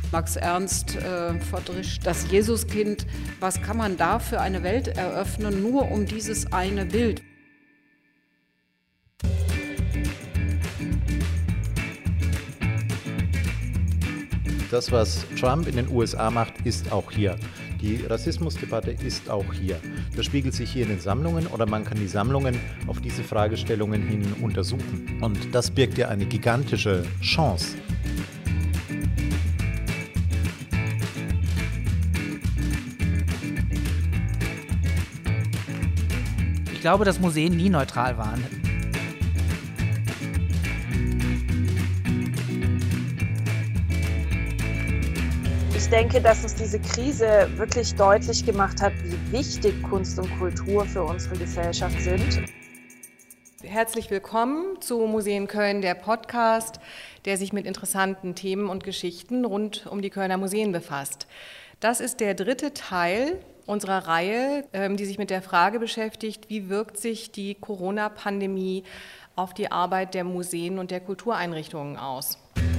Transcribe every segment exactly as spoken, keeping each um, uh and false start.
Max Ernst äh, verdrischt das Jesuskind. Was kann man da für eine Welt eröffnen, nur um dieses eine Bild? Das, was Trump in den U S A macht, ist auch hier. Die Rassismusdebatte ist auch hier. Das spiegelt sich hier in den Sammlungen oder man kann die Sammlungen auf diese Fragestellungen hin untersuchen. Und das birgt ja eine gigantische Chance. Ich glaube, dass Museen nie neutral waren. Ich denke, dass uns diese Krise wirklich deutlich gemacht hat, wie wichtig Kunst und Kultur für unsere Gesellschaft sind. Herzlich willkommen zu Museen Köln, der Podcast, der sich mit interessanten Themen und Geschichten rund um die Kölner Museen befasst. Das ist der dritte Teil unserer Reihe, die sich mit der Frage beschäftigt, wie wirkt sich die Corona-Pandemie auf die Arbeit der Museen und der Kultureinrichtungen aus.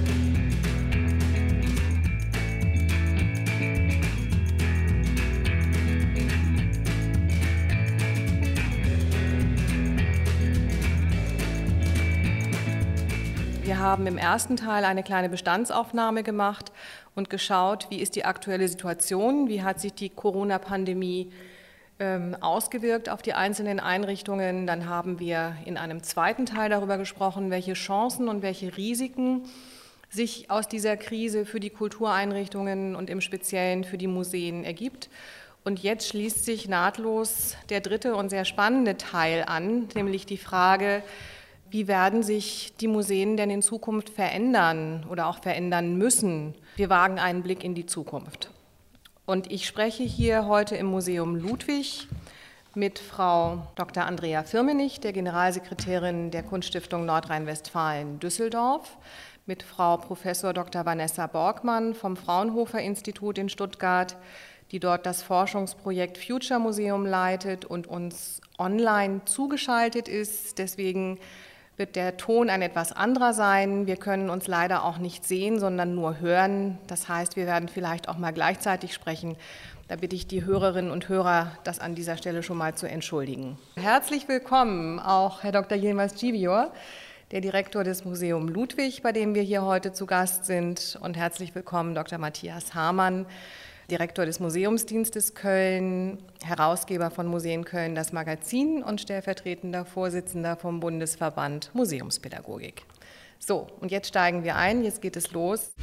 Wir haben im ersten Teil eine kleine Bestandsaufnahme gemacht und geschaut, wie ist die aktuelle Situation, wie hat sich die Corona-Pandemie ähm, ausgewirkt auf die einzelnen Einrichtungen. Dann haben wir in einem zweiten Teil darüber gesprochen, welche Chancen und welche Risiken sich aus dieser Krise für die Kultureinrichtungen und im Speziellen für die Museen ergibt. Und jetzt schließt sich nahtlos der dritte und sehr spannende Teil an, nämlich die Frage, wie werden sich die Museen denn in Zukunft verändern oder auch verändern müssen? Wir wagen einen Blick in die Zukunft. Und ich spreche hier heute im Museum Ludwig mit Frau Doktor Andrea Firmenich, der Generalsekretärin der Kunststiftung Nordrhein-Westfalen Düsseldorf, mit Frau Professor Doktor Vanessa Borgmann vom Fraunhofer Institut in Stuttgart, die dort das Forschungsprojekt Future Museum leitet und uns online zugeschaltet ist. Deswegen wird der Ton ein etwas anderer sein. Wir können uns leider auch nicht sehen, sondern nur hören. Das heißt, wir werden vielleicht auch mal gleichzeitig sprechen. Da bitte ich die Hörerinnen und Hörer, das an dieser Stelle schon mal zu entschuldigen. Herzlich willkommen auch Herr Doktor Yilmaz Civior, der Direktor des Museum Ludwig, bei dem wir hier heute zu Gast sind. Und herzlich willkommen Doktor Matthias Hamann, Direktor des Museumsdienstes Köln, Herausgeber von Museen Köln, das Magazin und stellvertretender Vorsitzender vom Bundesverband Museumspädagogik. So, und jetzt steigen wir ein, jetzt geht es los.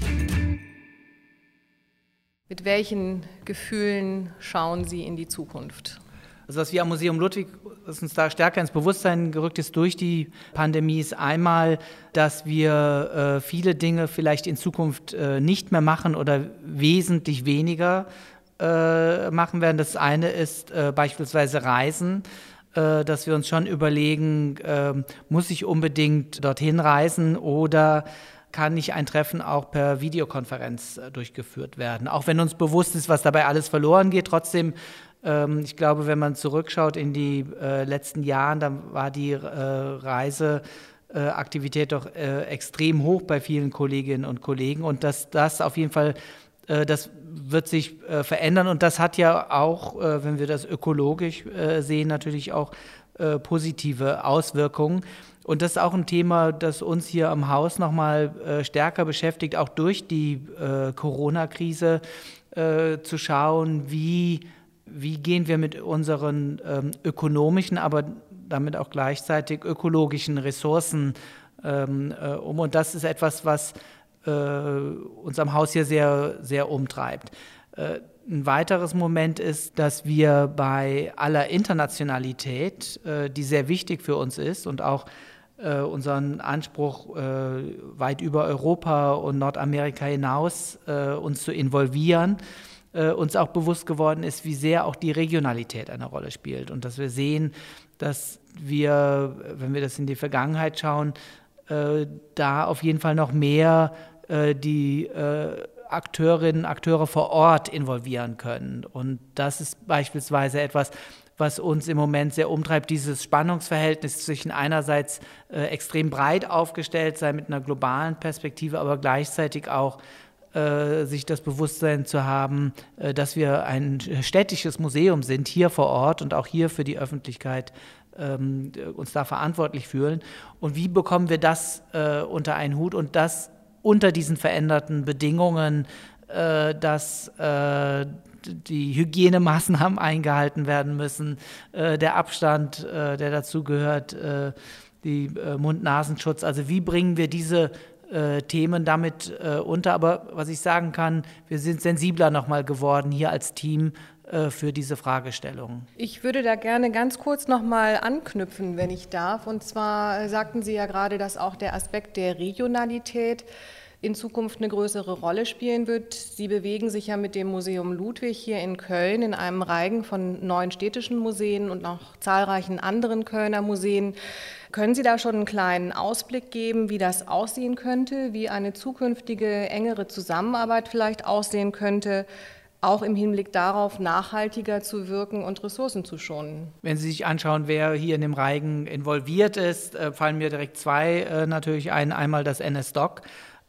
Mit welchen Gefühlen schauen Sie in die Zukunft? Also was wir am Museum Ludwig, was uns da stärker ins Bewusstsein gerückt ist durch die Pandemie, ist einmal, dass wir äh, viele Dinge vielleicht in Zukunft äh, nicht mehr machen oder wesentlich weniger äh, machen werden. Das eine ist äh, beispielsweise Reisen, äh, dass wir uns schon überlegen, äh, muss ich unbedingt dorthin reisen oder kann nicht ein Treffen auch per Videokonferenz äh, durchgeführt werden. Auch wenn uns bewusst ist, was dabei alles verloren geht, trotzdem ich glaube, wenn man zurückschaut in die äh, letzten Jahre, dann war die äh, Reiseaktivität äh, doch äh, extrem hoch bei vielen Kolleginnen und Kollegen. Und dass das auf jeden Fall, äh, das wird sich äh, verändern. Und das hat ja auch, äh, wenn wir das ökologisch äh, sehen, natürlich auch äh, positive Auswirkungen. Und das ist auch ein Thema, das uns hier am Haus nochmal äh, stärker beschäftigt, auch durch die äh, Corona-Krise äh, zu schauen, wie Wie gehen wir mit unseren ähm, ökonomischen, aber damit auch gleichzeitig ökologischen Ressourcen ähm, äh, um? Und das ist etwas, was äh, uns am Haus hier sehr, sehr umtreibt. Äh, ein weiteres Moment ist, dass wir bei aller Internationalität, äh, die sehr wichtig für uns ist und auch äh, unseren Anspruch, äh, weit über Europa und Nordamerika hinaus äh, uns zu involvieren, Äh, uns auch bewusst geworden ist, wie sehr auch die Regionalität eine Rolle spielt und dass wir sehen, dass wir, wenn wir das in die Vergangenheit schauen, äh, da auf jeden Fall noch mehr äh, die äh, Akteurinnen, Akteure vor Ort involvieren können. Und das ist beispielsweise etwas, was uns im Moment sehr umtreibt, dieses Spannungsverhältnis zwischen einerseits äh, extrem breit aufgestellt sein mit einer globalen Perspektive, aber gleichzeitig auch äh, sich das Bewusstsein zu haben, äh, dass wir ein städtisches Museum sind, hier vor Ort und auch hier für die Öffentlichkeit ähm, uns da verantwortlich fühlen. Und wie bekommen wir das äh, unter einen Hut und das unter diesen veränderten Bedingungen, äh, dass äh, die Hygienemaßnahmen eingehalten werden müssen, äh, der Abstand, äh, der dazu gehört, äh, die äh, Mund-Nasenschutz. Also wie bringen wir diese äh, Themen damit äh, unter? Aber was ich sagen kann, wir sind sensibler nochmal geworden hier als Team äh, für diese Fragestellungen. Ich würde da gerne ganz kurz nochmal anknüpfen, wenn ich darf. Und zwar sagten Sie ja gerade, dass auch der Aspekt der Regionalität in Zukunft eine größere Rolle spielen wird. Sie bewegen sich ja mit dem Museum Ludwig hier in Köln in einem Reigen von neun städtischen Museen und noch zahlreichen anderen Kölner Museen. Können Sie da schon einen kleinen Ausblick geben, wie das aussehen könnte, wie eine zukünftige engere Zusammenarbeit vielleicht aussehen könnte, auch im Hinblick darauf, nachhaltiger zu wirken und Ressourcen zu schonen? Wenn Sie sich anschauen, wer hier in dem Reigen involviert ist, fallen mir direkt zwei äh, natürlich ein. Einmal das N S D O C,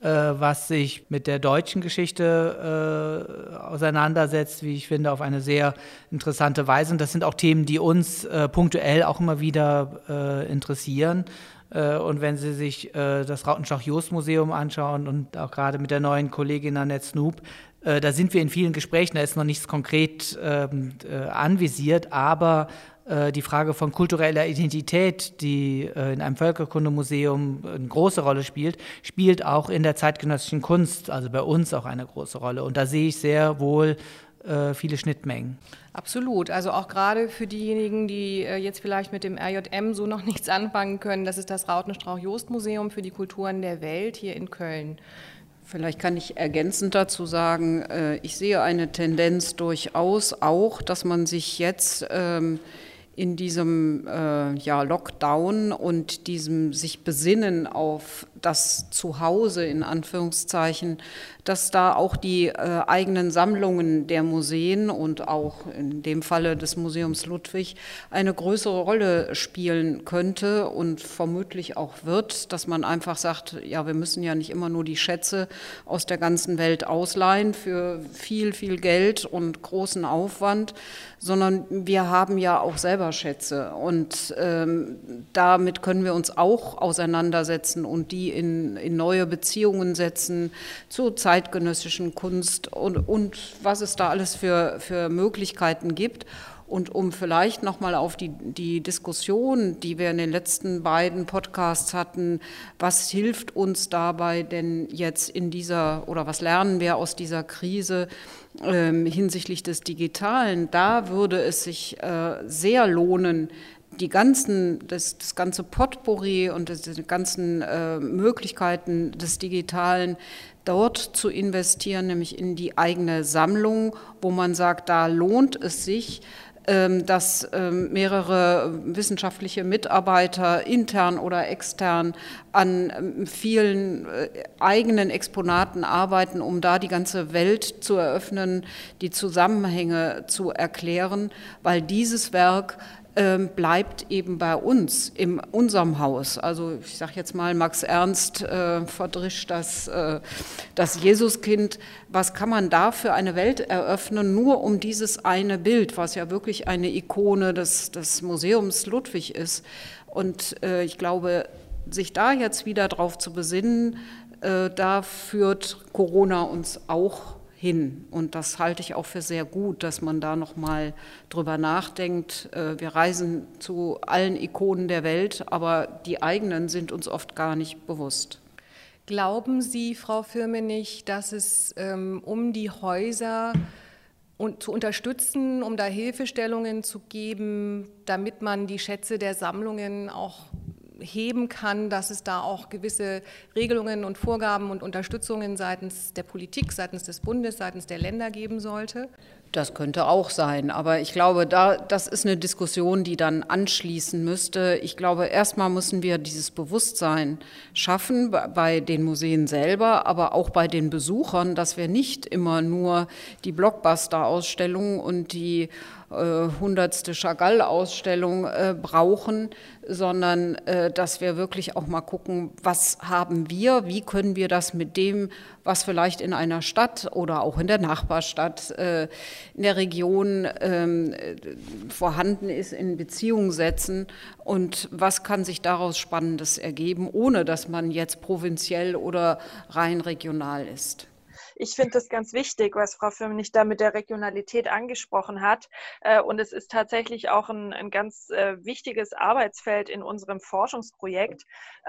was sich mit der deutschen Geschichte äh, auseinandersetzt, wie ich finde, auf eine sehr interessante Weise. Und das sind auch Themen, die uns äh, punktuell auch immer wieder äh, interessieren. Äh, und wenn Sie sich äh, das Rautenschach-Jost-Museum anschauen und auch gerade mit der neuen Kollegin Annette Snoop, äh, da sind wir in vielen Gesprächen, da ist noch nichts konkret äh, äh, anvisiert, aber die Frage von kultureller Identität, die in einem Völkerkundemuseum eine große Rolle spielt, spielt auch in der zeitgenössischen Kunst, also bei uns auch eine große Rolle. Und da sehe ich sehr wohl äh, viele Schnittmengen. Absolut. Also auch gerade für diejenigen, die jetzt vielleicht mit dem R J M so noch nichts anfangen können, das ist das Rautenstrauch-Jost-Museum für die Kulturen der Welt hier in Köln. Vielleicht kann ich ergänzend dazu sagen, ich sehe eine Tendenz durchaus auch, dass man sich jetzt ähm, in diesem äh, ja, Lockdown und diesem sich besinnen auf das Zuhause in Anführungszeichen, dass da auch die äh, eigenen Sammlungen der Museen und auch in dem Falle des Museums Ludwig eine größere Rolle spielen könnte und vermutlich auch wird, dass man einfach sagt, ja, wir müssen ja nicht immer nur die Schätze aus der ganzen Welt ausleihen für viel, viel Geld und großen Aufwand, sondern wir haben ja auch selber Schätze und ähm, damit können wir uns auch auseinandersetzen und die in, in neue Beziehungen setzen zu zeitgenössischen Kunst und, und was es da alles für, für Möglichkeiten gibt. Und um vielleicht nochmal auf die, die Diskussion, die wir in den letzten beiden Podcasts hatten, was hilft uns dabei denn jetzt in dieser, oder was lernen wir aus dieser Krise äh, hinsichtlich des Digitalen, da würde es sich äh, sehr lohnen, die ganzen, das, das ganze Potpourri und das, die ganzen äh, Möglichkeiten des Digitalen dort zu investieren, nämlich in die eigene Sammlung, wo man sagt, da lohnt es sich, dass mehrere wissenschaftliche Mitarbeiter intern oder extern an vielen eigenen Exponaten arbeiten, um da die ganze Welt zu eröffnen, die Zusammenhänge zu erklären, weil dieses Werk bleibt eben bei uns, in unserem Haus. Also ich sage jetzt mal, Max Ernst äh, verdrischt das, äh, das Jesuskind. Was kann man da für eine Welt eröffnen, nur um dieses eine Bild, was ja wirklich eine Ikone des, des Museums Ludwig ist. Und äh, ich glaube, sich da jetzt wieder drauf zu besinnen, äh, da führt Corona uns auch hin. Und das halte ich auch für sehr gut, dass man da nochmal drüber nachdenkt. Wir reisen zu allen Ikonen der Welt, aber die eigenen sind uns oft gar nicht bewusst. Glauben Sie, Frau Firmenich, dass es ähm, um die Häuser und zu unterstützen, um da Hilfestellungen zu geben, damit man die Schätze der Sammlungen auch heben kann, dass es da auch gewisse Regelungen und Vorgaben und Unterstützungen seitens der Politik, seitens des Bundes, seitens der Länder geben sollte? Das könnte auch sein, aber ich glaube, da, das ist eine Diskussion, die dann anschließen müsste. Ich glaube, erstmal müssen wir dieses Bewusstsein schaffen bei den Museen selber, aber auch bei den Besuchern, dass wir nicht immer nur die Blockbuster-Ausstellung und die äh, hundertste Chagall-Ausstellung äh, brauchen, sondern äh, dass wir wirklich auch mal gucken, was haben wir, wie können wir das mit dem, was was vielleicht in einer Stadt oder auch in der Nachbarstadt, äh, in der Region äh, vorhanden ist, in Beziehung setzen und was kann sich daraus Spannendes ergeben, ohne dass man jetzt provinziell oder rein regional ist. Ich finde das ganz wichtig, was Frau Firmenich da mit der Regionalität angesprochen hat. Und es ist tatsächlich auch ein, ein ganz wichtiges Arbeitsfeld in unserem Forschungsprojekt,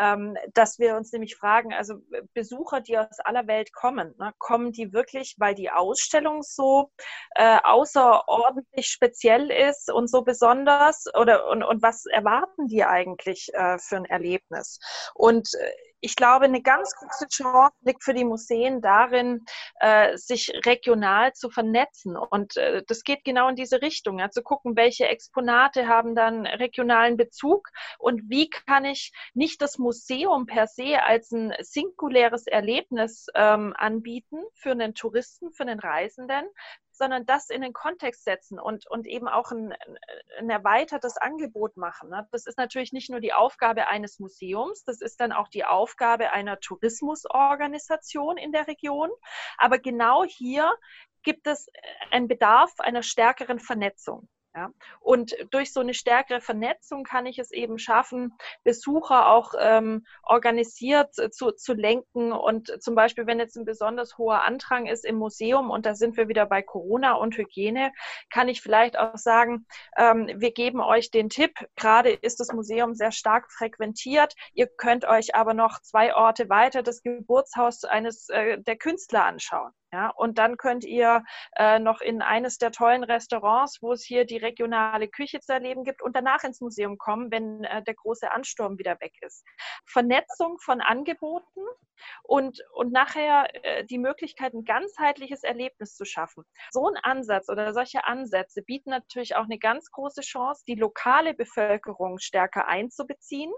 dass wir uns nämlich fragen, also Besucher, die aus aller Welt kommen, ne, kommen die wirklich, weil die Ausstellung so äh, außerordentlich speziell ist und so besonders? Oder und, und was erwarten die eigentlich äh, für ein Erlebnis? Und äh, ich glaube, eine ganz große Chance liegt für die Museen darin, äh, sich regional zu vernetzen. Und äh, das geht genau in diese Richtung, ja, zu gucken, welche Exponate haben dann regionalen Bezug und wie kann ich nicht das Museum per se als ein singuläres Erlebnis ähm, anbieten für einen Touristen, für einen Reisenden, sondern das in den Kontext setzen und, und eben auch ein, ein erweitertes Angebot machen. Ne? Das ist natürlich nicht nur die Aufgabe eines Museums, das ist dann auch die Aufgabe einer Tourismusorganisation in der Region. Aber genau hier gibt es einen Bedarf einer stärkeren Vernetzung. Ja, und durch so eine stärkere Vernetzung kann ich es eben schaffen, Besucher auch ähm, organisiert zu, zu lenken. Und zum Beispiel, wenn jetzt ein besonders hoher Andrang ist im Museum, und da sind wir wieder bei Corona und Hygiene, kann ich vielleicht auch sagen, ähm, wir geben euch den Tipp, gerade ist das Museum sehr stark frequentiert, ihr könnt euch aber noch zwei Orte weiter das Geburtshaus eines äh, der Künstler anschauen. Ja, und dann könnt ihr äh, noch in eines der tollen Restaurants, wo es hier die regionale Küche zu erleben gibt, und danach ins Museum kommen, wenn äh, der große Ansturm wieder weg ist. Vernetzung von Angeboten und, und nachher äh, die Möglichkeit, ein ganzheitliches Erlebnis zu schaffen. So ein Ansatz oder solche Ansätze bieten natürlich auch eine ganz große Chance, die lokale Bevölkerung stärker einzubeziehen,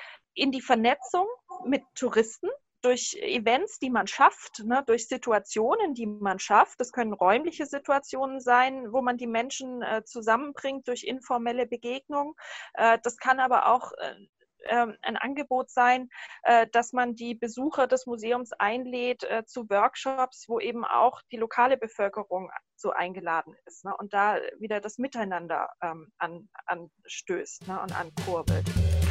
in die Vernetzung mit Touristen, durch Events, die man schafft, ne, durch Situationen, die man schafft. Das können räumliche Situationen sein, wo man die Menschen äh, zusammenbringt durch informelle Begegnung. Äh, das kann aber auch äh, ein Angebot sein, äh, dass man die Besucher des Museums einlädt äh, zu Workshops, wo eben auch die lokale Bevölkerung so eingeladen ist, ne, und da wieder das Miteinander ähm, an, anstößt, ne, und ankurbelt.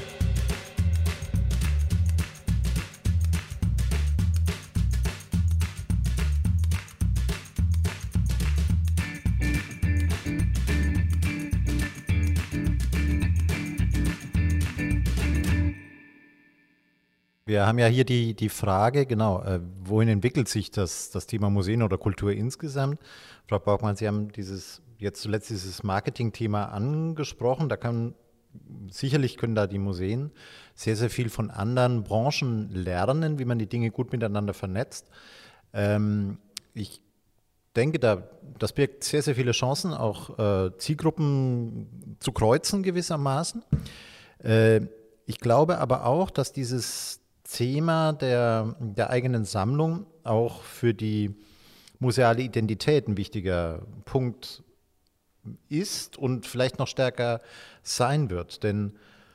Wir haben ja hier die, die Frage, genau, äh, wohin entwickelt sich das, das Thema Museen oder Kultur insgesamt? Frau Borgmann, Sie haben dieses, jetzt zuletzt dieses Marketing-Thema angesprochen. Da kann, sicherlich können da die Museen sehr, sehr viel von anderen Branchen lernen, wie man die Dinge gut miteinander vernetzt. Ähm, ich denke, da, das birgt sehr, sehr viele Chancen, auch äh, Zielgruppen zu kreuzen gewissermaßen. Äh, ich glaube aber auch, dass dieses Thema der, der eigenen Sammlung auch für die museale Identität ein wichtiger Punkt ist und vielleicht noch stärker sein wird. Denn,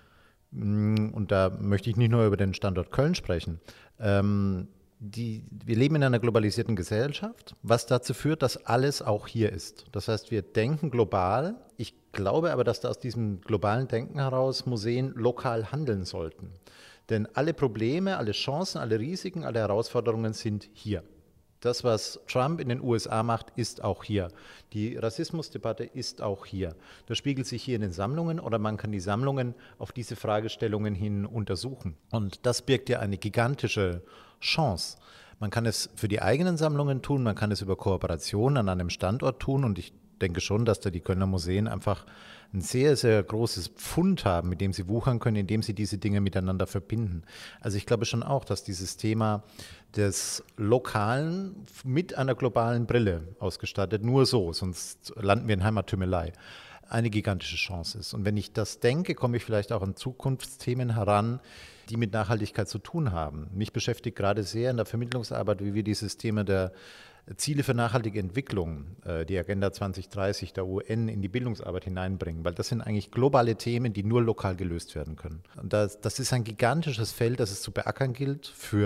und da möchte ich nicht nur über den Standort Köln sprechen, ähm, die, wir leben in einer globalisierten Gesellschaft, was dazu führt, dass alles auch hier ist. Das heißt, wir denken global. Ich glaube aber, dass da aus diesem globalen Denken heraus Museen lokal handeln sollten. Denn alle Probleme, alle Chancen, alle Risiken, alle Herausforderungen sind hier. Das, was Trump in den U S A macht, ist auch hier. Die Rassismusdebatte ist auch hier. Das spiegelt sich hier in den Sammlungen oder man kann die Sammlungen auf diese Fragestellungen hin untersuchen. Und das birgt ja eine gigantische Chance. Man kann es für die eigenen Sammlungen tun, man kann es über Kooperationen an einem Standort tun und ich denke schon, dass da die Kölner Museen einfach ein sehr, sehr großes Pfund haben, mit dem sie wuchern können, indem sie diese Dinge miteinander verbinden. Also ich glaube schon auch, dass dieses Thema des Lokalen mit einer globalen Brille ausgestattet, nur so, sonst landen wir in Heimattümelei, eine gigantische Chance ist. Und wenn ich das denke, komme ich vielleicht auch an Zukunftsthemen heran, die mit Nachhaltigkeit zu tun haben. Mich beschäftigt gerade sehr in der Vermittlungsarbeit, wie wir dieses Thema der Ziele für nachhaltige Entwicklung, die Agenda zwanzig dreißig der U N, in die Bildungsarbeit hineinbringen, weil das sind eigentlich globale Themen, die nur lokal gelöst werden können. Und das, das ist ein gigantisches Feld, das es zu beackern gilt für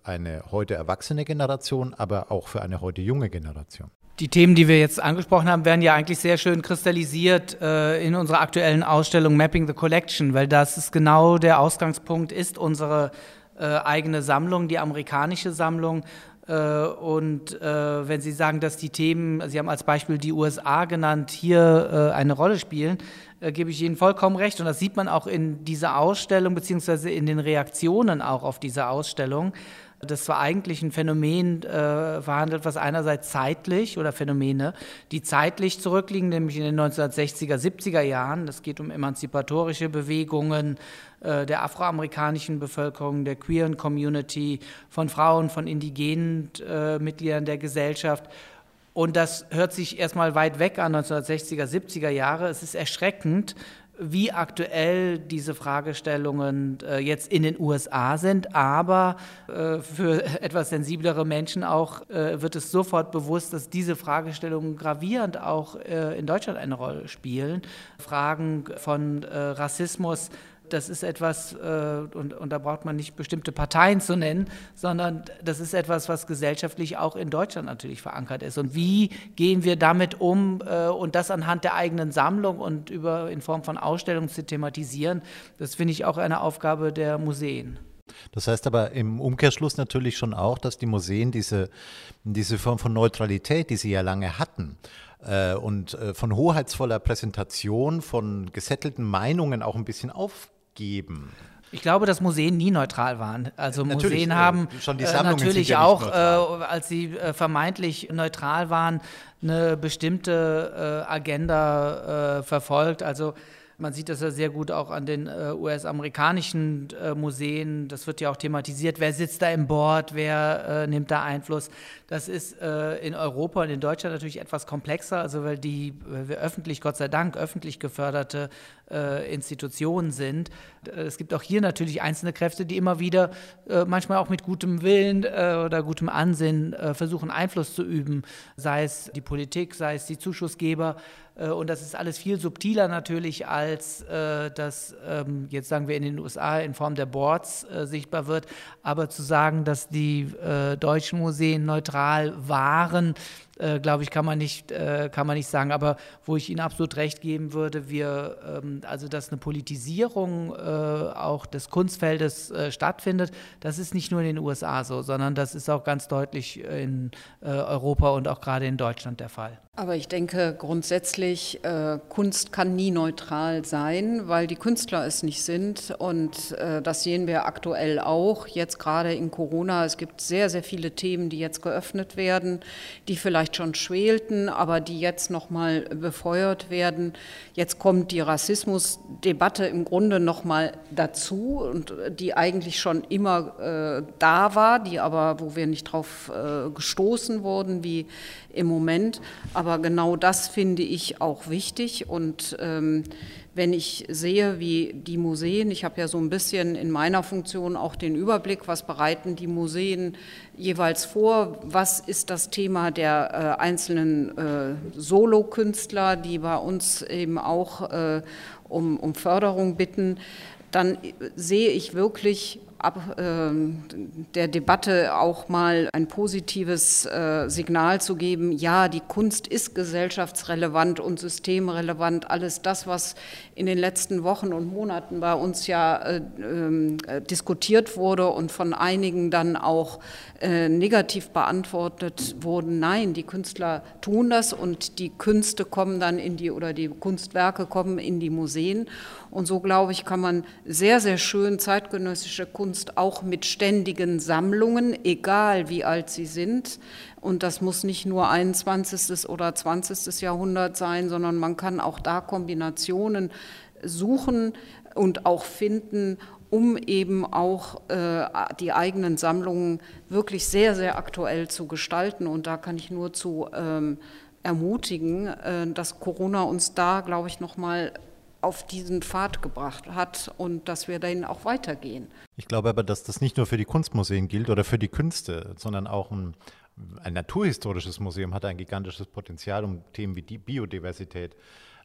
eine heute erwachsene Generation, aber auch für eine heute junge Generation. Die Themen, die wir jetzt angesprochen haben, werden ja eigentlich sehr schön kristallisiert äh, in unserer aktuellen Ausstellung Mapping the Collection, weil das ist genau der Ausgangspunkt ist, unsere äh, eigene Sammlung, die amerikanische Sammlung. Äh, und äh, wenn Sie sagen, dass die Themen, Sie haben als Beispiel die U S A genannt, hier äh, eine Rolle spielen, äh, gebe ich Ihnen vollkommen recht. Und das sieht man auch in dieser Ausstellung, beziehungsweise in den Reaktionen auch auf diese Ausstellung. Das war eigentlich ein Phänomen äh, verhandelt, was einerseits zeitlich oder Phänomene, die zeitlich zurückliegen, nämlich in den neunzehnhundertsechziger, siebziger Jahren. Das geht um emanzipatorische Bewegungen äh, der afroamerikanischen Bevölkerung, der queeren Community, von Frauen, von indigenen äh, Mitgliedern der Gesellschaft. Und das hört sich erstmal weit weg an, neunzehnhundertsechziger, siebziger Jahre. Es ist erschreckend, wie aktuell diese Fragestellungen äh, jetzt in den U S A sind, aber äh, für etwas sensiblere Menschen auch äh, wird es sofort bewusst, dass diese Fragestellungen gravierend auch äh, in Deutschland eine Rolle spielen. Fragen von äh, Rassismus, das ist etwas, äh, und, und da braucht man nicht bestimmte Parteien zu nennen, sondern das ist etwas, was gesellschaftlich auch in Deutschland natürlich verankert ist. Und wie gehen wir damit um äh, und das anhand der eigenen Sammlung und über in Form von Ausstellungen zu thematisieren, das finde ich auch eine Aufgabe der Museen. Das heißt aber im Umkehrschluss natürlich schon auch, dass die Museen diese, diese Form von Neutralität, die sie ja lange hatten, äh, und äh, von hoheitsvoller Präsentation, von gesettelten Meinungen auch ein bisschen aufgeben. Geben. Ich glaube, dass Museen nie neutral waren. Also natürlich, Museen haben äh, schon die äh, Sammlungen natürlich sind ja auch, nicht neutral. äh, als sie äh, vermeintlich neutral waren, eine bestimmte äh, Agenda äh, verfolgt. Also man sieht das ja sehr gut auch an den äh, U S-amerikanischen äh, Museen. Das wird ja auch thematisiert. Wer sitzt da im Board? Wer äh, nimmt da Einfluss? Das ist äh, in Europa und in Deutschland natürlich etwas komplexer, also weil die weil wir öffentlich, Gott sei Dank, öffentlich geförderte äh, Institutionen sind. Es gibt auch hier natürlich einzelne Kräfte, die immer wieder, äh, manchmal auch mit gutem Willen äh, oder gutem Ansinnen äh, versuchen, Einfluss zu üben, sei es die Politik, sei es die Zuschussgeber. Und das ist alles viel subtiler natürlich, als äh, das ähm, jetzt sagen wir in den U S A in Form der Boards äh, sichtbar wird. Aber zu sagen, dass die äh, deutschen Museen neutral waren, äh, glaube ich, kann man nicht, äh, kann man nicht sagen. Aber wo ich Ihnen absolut recht geben würde, wir, ähm, also dass eine Politisierung äh, auch des Kunstfeldes äh, stattfindet, das ist nicht nur in den U S A so, sondern das ist auch ganz deutlich in äh, Europa und auch gerade in Deutschland der Fall. Aber ich denke grundsätzlich, äh, Kunst kann nie neutral sein, weil die Künstler es nicht sind. Und äh, das sehen wir aktuell auch, jetzt gerade in Corona. Es gibt sehr, sehr viele Themen, die jetzt geöffnet werden, die vielleicht schon schwelten, aber die jetzt nochmal befeuert werden. Jetzt kommt die Rassismusdebatte im Grunde nochmal dazu, und die eigentlich schon immer äh, da war, die aber, wo wir nicht drauf äh, gestoßen wurden, wie im Moment. Aber genau das finde ich auch wichtig. Und ähm, wenn ich sehe, wie die Museen, ich habe ja so ein bisschen in meiner Funktion auch den Überblick, was bereiten die Museen jeweils vor, was ist das Thema der äh, einzelnen äh, Solokünstler, die bei uns eben auch äh, um, um Förderung bitten, dann sehe ich wirklich ab äh, der Debatte auch mal ein positives äh, Signal zu geben, ja, die Kunst ist gesellschaftsrelevant und systemrelevant, alles das, was in den letzten Wochen und Monaten bei uns ja äh, äh, diskutiert wurde und von einigen dann auch äh, negativ beantwortet wurden. Nein, die Künstler tun das und die Künste kommen dann in die, oder die Kunstwerke kommen in die Museen. Und so, glaube ich, kann man sehr, sehr schön zeitgenössische Kunst auch mit ständigen Sammlungen, egal wie alt sie sind, und das muss nicht nur einundzwanzigstes oder zwanzigstes Jahrhundert sein, sondern man kann auch da Kombinationen suchen und auch finden, um eben auch äh, die eigenen Sammlungen wirklich sehr, sehr aktuell zu gestalten. Und da kann ich nur zu ähm, ermutigen, äh, dass Corona uns da, glaube ich, noch mal auf diesen Pfad gebracht hat und dass wir dahin auch weitergehen. Ich glaube aber, dass das nicht nur für die Kunstmuseen gilt oder für die Künste, sondern auch ein, ein naturhistorisches Museum hat ein gigantisches Potenzial, um Themen wie die Biodiversität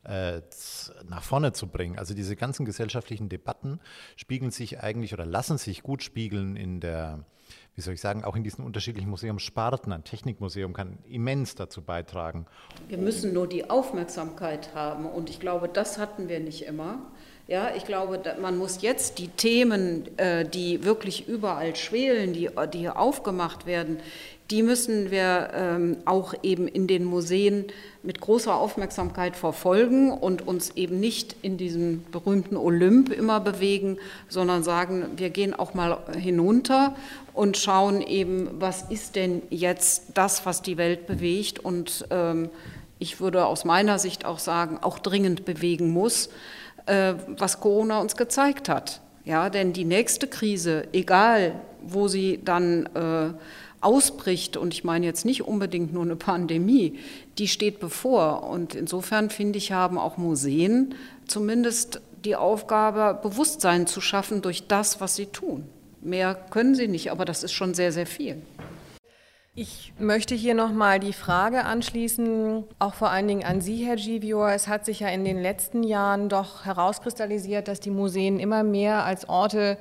äh, nach vorne zu bringen. Also diese ganzen gesellschaftlichen Debatten spiegeln sich eigentlich oder lassen sich gut spiegeln in der, wie soll ich sagen, auch in diesen unterschiedlichen Museumssparten. Ein Technikmuseum kann immens dazu beitragen. Wir müssen nur die Aufmerksamkeit haben und ich glaube, das hatten wir nicht immer. Ja, ich glaube, man muss jetzt die Themen, die wirklich überall schwelen, die, die aufgemacht werden, die müssen wir ähm, auch eben in den Museen mit großer Aufmerksamkeit verfolgen und uns eben nicht in diesem berühmten Olymp immer bewegen, sondern sagen, wir gehen auch mal hinunter und schauen eben, was ist denn jetzt das, was die Welt bewegt und ähm, ich würde aus meiner Sicht auch sagen, auch dringend bewegen muss, äh, was Corona uns gezeigt hat. Ja, denn die nächste Krise, egal wo sie dann äh, ausbricht, und ich meine jetzt nicht unbedingt nur eine Pandemie, die steht bevor. Und insofern, finde ich, haben auch Museen zumindest die Aufgabe, Bewusstsein zu schaffen durch das, was sie tun. Mehr können sie nicht, aber das ist schon sehr, sehr viel. Ich möchte hier nochmal die Frage anschließen, auch vor allen Dingen an Sie, Herr Givior. Es hat sich ja in den letzten Jahren doch herauskristallisiert, dass die Museen immer mehr als Orte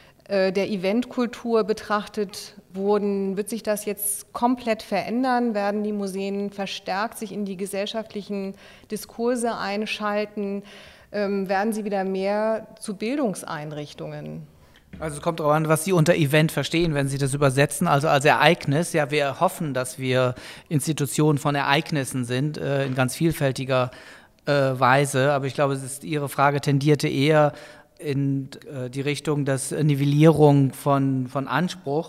der Eventkultur betrachtet wurden. Wird sich das jetzt komplett verändern? Werden die Museen verstärkt sich in die gesellschaftlichen Diskurse einschalten? Ähm, werden sie wieder mehr zu Bildungseinrichtungen? Also es kommt darauf an, was Sie unter Event verstehen, wenn Sie das übersetzen, also als Ereignis. Ja, wir hoffen, dass wir Institutionen von Ereignissen sind, äh, in ganz vielfältiger äh, Weise. Aber ich glaube, es ist, Ihre Frage tendierte eher in äh, die Richtung, dass Nivellierung von, von Anspruch.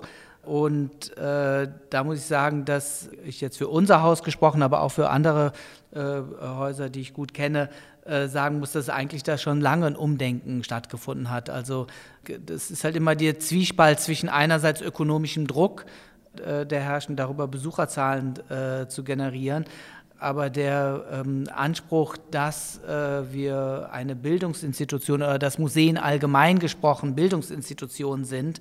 Und äh, da muss ich sagen, dass ich jetzt für unser Haus gesprochen, aber auch für andere äh, Häuser, die ich gut kenne, äh, sagen muss, dass eigentlich da schon lange ein Umdenken stattgefunden hat. Also das ist halt immer der Zwiespalt zwischen einerseits ökonomischem Druck, äh, der herrschen, darüber Besucherzahlen äh, zu generieren, aber der ähm, Anspruch, dass äh, wir eine Bildungsinstitution oder dass Museen allgemein gesprochen Bildungsinstitutionen sind,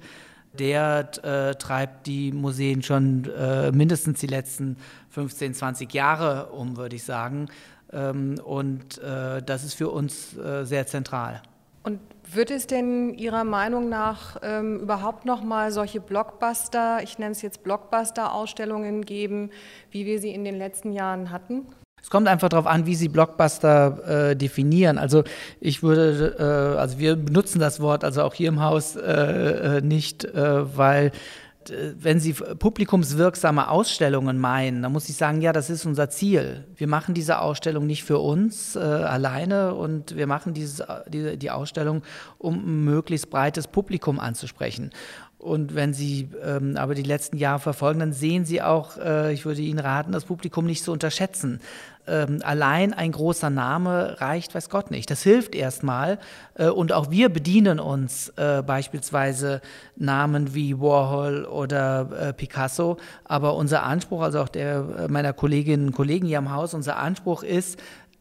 der äh, treibt die Museen schon äh, mindestens die letzten fünfzehn, zwanzig Jahre um, würde ich sagen. Ähm, und äh, das ist für uns äh, sehr zentral. Und wird es denn Ihrer Meinung nach ähm, überhaupt noch mal solche Blockbuster, ich nenne es jetzt Blockbuster-Ausstellungen geben, wie wir sie in den letzten Jahren hatten? Es kommt einfach darauf an, wie Sie Blockbuster äh, definieren. Also ich würde, äh, also wir benutzen das Wort, also auch hier im Haus äh, nicht, äh, weil äh, wenn Sie publikumswirksame Ausstellungen meinen, dann muss ich sagen, ja, das ist unser Ziel. Wir machen diese Ausstellung nicht für uns äh, alleine und wir machen dieses, die, die Ausstellung, um ein möglichst breites Publikum anzusprechen. Und wenn Sie ähm, aber die letzten Jahre verfolgen, dann sehen Sie auch, äh, ich würde Ihnen raten, das Publikum nicht zu unterschätzen. Ähm, allein ein großer Name reicht, weiß Gott nicht. Das hilft erstmal. Äh, und auch wir bedienen uns äh, beispielsweise Namen wie Warhol oder äh, Picasso. Aber unser Anspruch, also auch der äh, meiner Kolleginnen und Kollegen hier im Haus, unser Anspruch ist,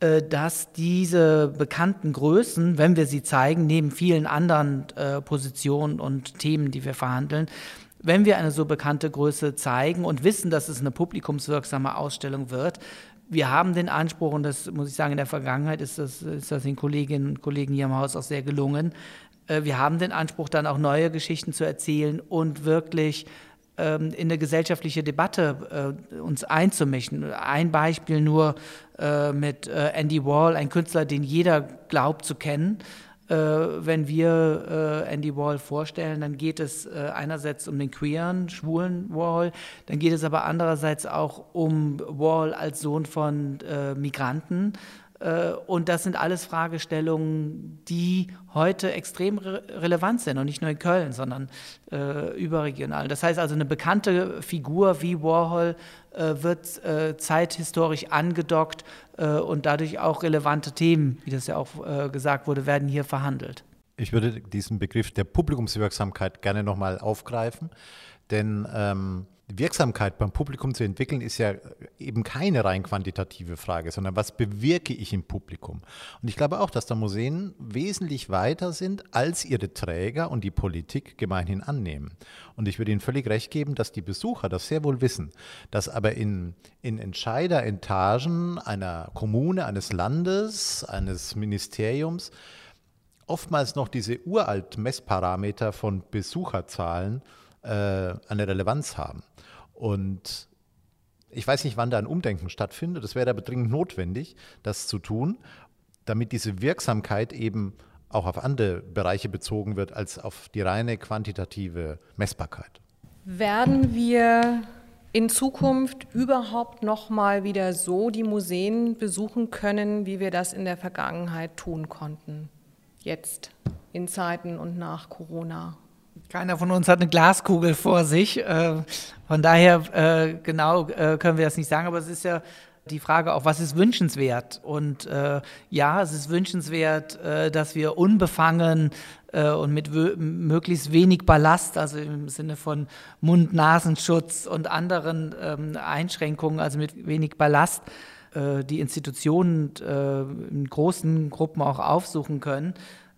dass diese bekannten Größen, wenn wir sie zeigen, neben vielen anderen äh, Positionen und Themen, die wir verhandeln, wenn wir eine so bekannte Größe zeigen und wissen, dass es eine publikumswirksame Ausstellung wird, wir haben den Anspruch, und das muss ich sagen, in der Vergangenheit ist das, ist das den Kolleginnen und Kollegen hier im Haus auch sehr gelungen, äh, wir haben den Anspruch, dann auch neue Geschichten zu erzählen und wirklich in eine gesellschaftliche Debatte äh, uns einzumischen. Ein Beispiel nur äh, mit äh, Andy Warhol, ein Künstler, den jeder glaubt zu kennen. Äh, wenn wir äh, Andy Warhol vorstellen, dann geht es äh, einerseits um den queeren, schwulen Warhol, dann geht es aber andererseits auch um Warhol als Sohn von äh, Migranten. Und das sind alles Fragestellungen, die heute extrem re- relevant sind und nicht nur in Köln, sondern äh, überregional. Das heißt also, eine bekannte Figur wie Warhol äh, wird äh, zeithistorisch angedockt äh, und dadurch auch relevante Themen, wie das ja auch äh, gesagt wurde, werden hier verhandelt. Ich würde diesen Begriff der Publikumswirksamkeit gerne nochmal aufgreifen, denn ähm, Wirksamkeit beim Publikum zu entwickeln, ist ja eben keine rein quantitative Frage, sondern was bewirke ich im Publikum? Und ich glaube auch, dass da Museen wesentlich weiter sind, als ihre Träger und die Politik gemeinhin annehmen. Und ich würde Ihnen völlig recht geben, dass die Besucher das sehr wohl wissen, dass aber in, in Entscheideretagen einer Kommune, eines Landes, eines Ministeriums oftmals noch diese uralten Messparameter von Besucherzahlen äh, eine Relevanz haben. Und ich weiß nicht, wann da ein Umdenken stattfindet. Es wäre aber dringend notwendig, das zu tun, damit diese Wirksamkeit eben auch auf andere Bereiche bezogen wird als auf die reine quantitative Messbarkeit. Werden wir in Zukunft überhaupt noch mal wieder so die Museen besuchen können, wie wir das in der Vergangenheit tun konnten? Jetzt, in Zeiten und nach Corona? Keiner von uns hat eine Glaskugel vor sich. Äh, von daher, äh, genau, äh, können wir das nicht sagen. Aber es ist ja die Frage auch, was ist wünschenswert? Und äh, ja, es ist wünschenswert, äh, dass wir unbefangen äh, und mit w- möglichst wenig Ballast, also im Sinne von Mund-Nasenschutz und anderen ähm, Einschränkungen, also mit wenig Ballast, äh, die Institutionen äh, in großen Gruppen auch aufsuchen können.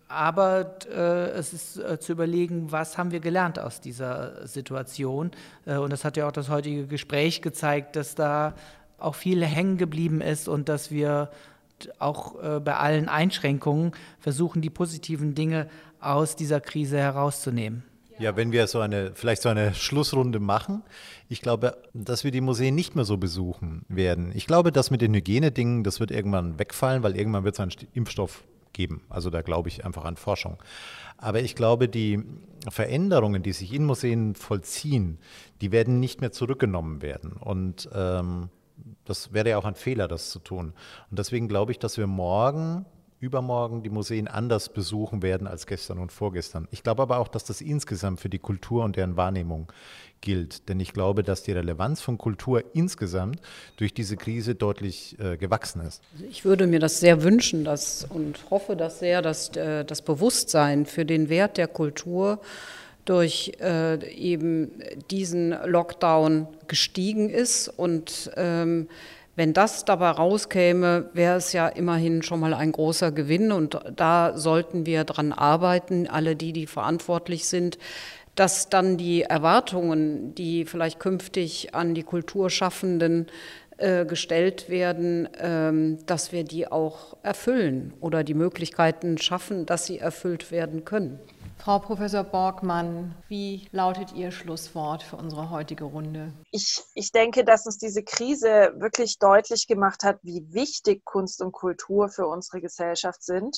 Aber äh, es ist äh, zu überlegen, was haben wir gelernt aus dieser Situation. Äh, und das hat ja auch das heutige Gespräch gezeigt, dass da auch viel hängen geblieben ist und dass wir auch äh, bei allen Einschränkungen versuchen, die positiven Dinge aus dieser Krise herauszunehmen. Ja, wenn wir so eine, vielleicht so eine Schlussrunde machen, ich glaube, dass wir die Museen nicht mehr so besuchen werden. Ich glaube, das mit den Hygienedingen, das wird irgendwann wegfallen, weil irgendwann wird es einen Impfstoff geben. Also da glaube ich einfach an Forschung. Aber ich glaube, die Veränderungen, die sich in Museen vollziehen, die werden nicht mehr zurückgenommen werden. Und ähm, das wäre ja auch ein Fehler, das zu tun. Und deswegen glaube ich, dass wir morgen, übermorgen die Museen anders besuchen werden als gestern und vorgestern. Ich glaube aber auch, dass das insgesamt für die Kultur und deren Wahrnehmung gilt. Denn ich glaube, dass die Relevanz von Kultur insgesamt durch diese Krise deutlich äh, gewachsen ist. Ich würde mir das sehr wünschen dass, und hoffe das sehr, dass äh, das Bewusstsein für den Wert der Kultur durch äh, eben diesen Lockdown gestiegen ist. Und ähm, wenn das dabei rauskäme, wäre es ja immerhin schon mal ein großer Gewinn. Und da sollten wir dran arbeiten, alle die, die verantwortlich sind, dass dann die Erwartungen, die vielleicht künftig an die Kulturschaffenden äh, gestellt werden, ähm, dass wir die auch erfüllen oder die Möglichkeiten schaffen, dass sie erfüllt werden können. Frau Professor Borgmann, wie lautet Ihr Schlusswort für unsere heutige Runde? Ich, ich denke, dass uns diese Krise wirklich deutlich gemacht hat, wie wichtig Kunst und Kultur für unsere Gesellschaft sind.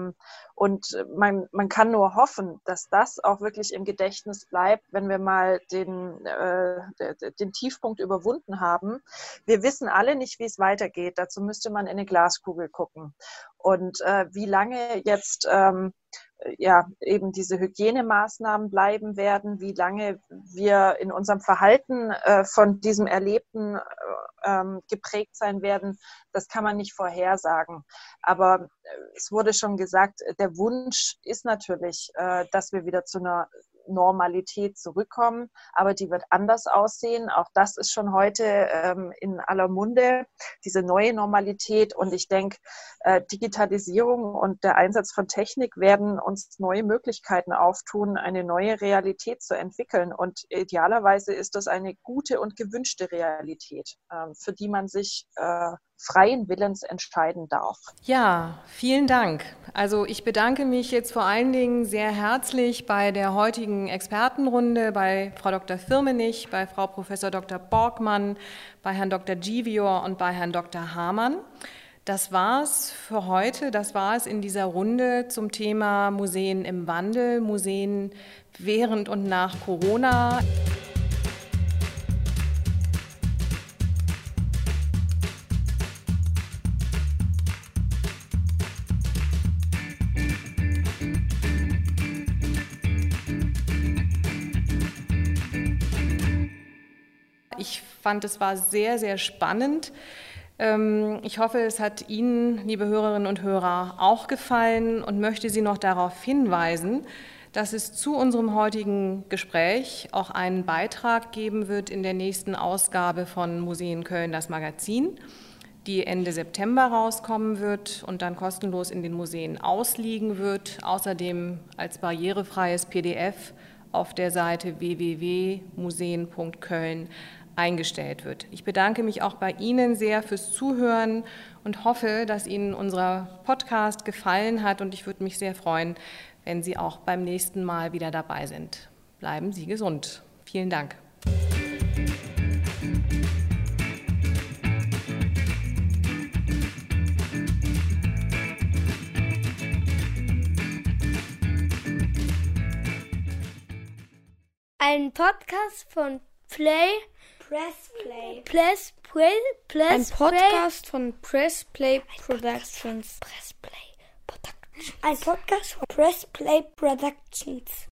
Und man, man kann nur hoffen, dass das auch wirklich im Gedächtnis bleibt, wenn wir mal den, äh, den Tiefpunkt überwunden haben. Wir wissen alle nicht, wie es weitergeht. Dazu müsste man in eine Glaskugel gucken. Und äh, wie lange jetzt ähm, ja, eben diese Hygienemaßnahmen bleiben werden, wie lange wir in unserem Verhalten äh, von diesem Erlebten äh, geprägt sein werden, das kann man nicht vorhersagen. Aber äh, es wurde schon gesagt, der Wunsch ist natürlich, äh, dass wir wieder zu einer Normalität zurückkommen, aber die wird anders aussehen. Auch das ist schon heute ähm, in aller Munde, diese neue Normalität. Und ich denke, äh, Digitalisierung und der Einsatz von Technik werden uns neue Möglichkeiten auftun, eine neue Realität zu entwickeln. Und idealerweise ist das eine gute und gewünschte Realität, äh, für die man sich äh, freien Willens entscheiden darf. Ja, vielen Dank. Also ich bedanke mich jetzt vor allen Dingen sehr herzlich bei der heutigen Expertenrunde, bei Frau Doktor Firmenich, bei Frau Professor Doktor Borgmann, bei Herrn Doktor Givior und bei Herrn Doktor Hamann. Das war's für heute. Das war es in dieser Runde zum Thema Museen im Wandel, Museen während und nach Corona. Ich fand, es war sehr, sehr spannend. Ich hoffe, es hat Ihnen, liebe Hörerinnen und Hörer, auch gefallen und möchte Sie noch darauf hinweisen, dass es zu unserem heutigen Gespräch auch einen Beitrag geben wird in der nächsten Ausgabe von Museen Köln, das Magazin, die Ende September rauskommen wird und dann kostenlos in den Museen ausliegen wird, außerdem als barrierefreies P D F auf der Seite w w w punkt museen punkt köln eingestellt wird. Ich bedanke mich auch bei Ihnen sehr fürs Zuhören und hoffe, dass Ihnen unser Podcast gefallen hat, und ich würde mich sehr freuen, wenn Sie auch beim nächsten Mal wieder dabei sind. Bleiben Sie gesund. Vielen Dank. Ein Podcast von Play Press Play Press Play Press Ein Podcast Play. von Press Play Productions. Press Play Productions. Ein Podcast von Press Play Productions.